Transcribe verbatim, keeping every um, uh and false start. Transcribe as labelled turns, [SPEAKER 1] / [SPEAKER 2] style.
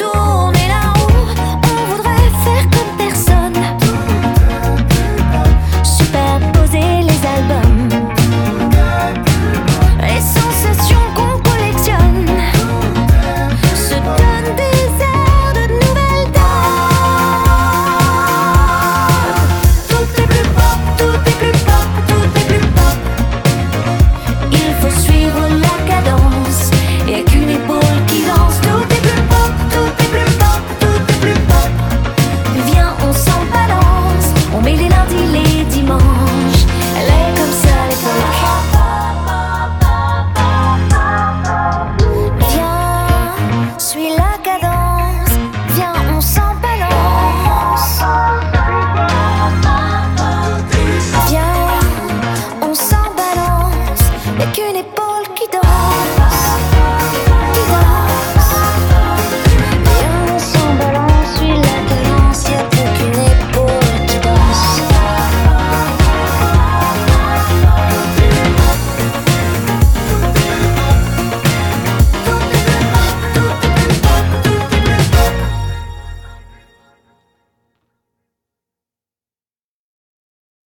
[SPEAKER 1] tourner la roue. On voudrait faire comme personne, superposer les albums, les sensations qu'on collectionne, se donne des airs de nouvelles dames. Tout est plus pop, tout est plus pop, tout est plus pop. Il faut suivre la cadence, y'a qu'une épaule qui danse. Tout est plus pop, tout est plus pop, tout est plus pop. Viens, on s'en balance, on met les lundis, les dimanches. Elle est comme ça, l'époque. Viens, suis la cadence, viens, on s'en balance. Viens, on s'en balance, y'a qu'une épaule qui danse.